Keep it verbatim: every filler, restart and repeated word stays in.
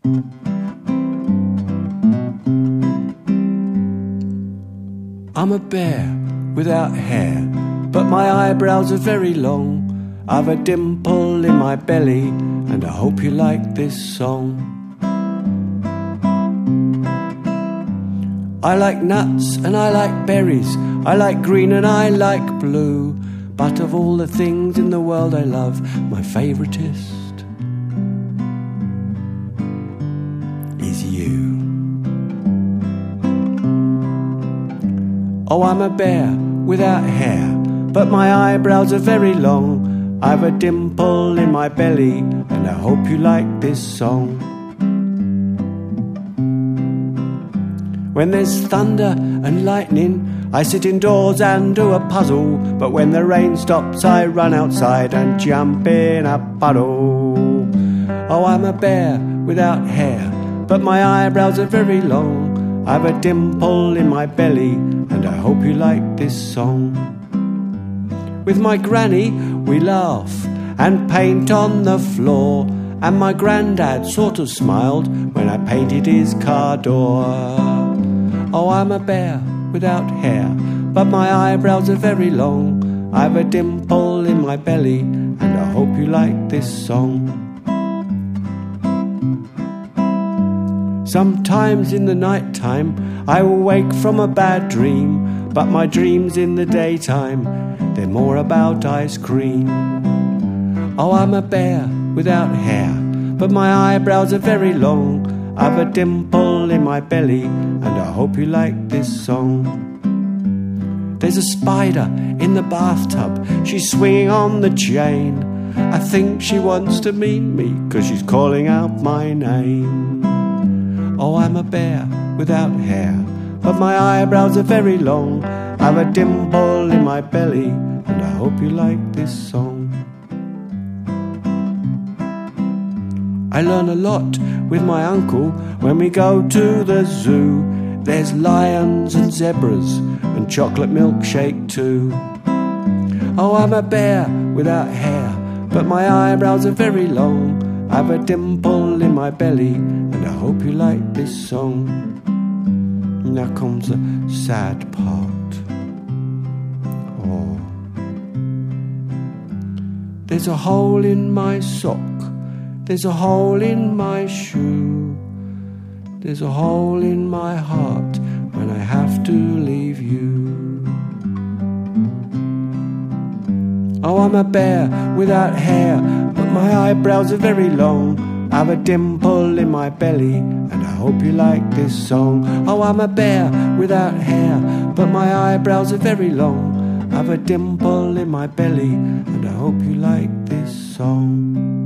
I'm a bear without hair, but my eyebrows are very long. I've a dimple in my belly, and I hope you like this song. I like nuts and I like berries, I like green and I like blue, but of all the things in the world I love, my favouriteest is you. Oh, I'm a bear without hair, but my eyebrows are very long. I've a dimple in my belly, and I hope you like this song. When there's thunder and lightning, I sit indoors and do a puzzle, but when the rain stops I run outside and jump in a puddle. Oh, I'm a bear without hair, but my eyebrows are very long. I've a dimple in my belly, and I hope you like this song. With my granny we laugh and paint on the floor, and my granddad sort of smiled when I painted his car door. Oh, I'm a bear without hair, but my eyebrows are very long. I've a dimple in my belly, and I hope you like this song. Sometimes in the night time I will wake from a bad dream, but my dreams in the daytime, they're more about ice cream. Oh, I'm a bear without hair, but my eyebrows are very long. I've a dimple in my belly, and I hope you like this song. There's a spider in the bathtub, she's swinging on the chain. I think she wants to meet me, 'cause she's calling out my name. Oh, I'm a bear without hair, but my eyebrows are very long. I've a dimple in my belly, and I hope you like this song. I learn a lot with my uncle when we go to the zoo. There's lions and zebras and chocolate milkshake too. Oh, I'm a bear without hair, but my eyebrows are very long. I've a dimple in my belly, and I hope you like this song. Now comes the sad part. Oh. There's a hole in my sock, there's a hole in my shoe, there's a hole in my heart when I have to leave you. Oh, I'm a bear without hair, but my eyebrows are very long. I've a dimple in my belly, and I hope you like this song. Oh, I'm a bear without hair, but my eyebrows are very long. I've a dimple in my belly, and I hope you like this song.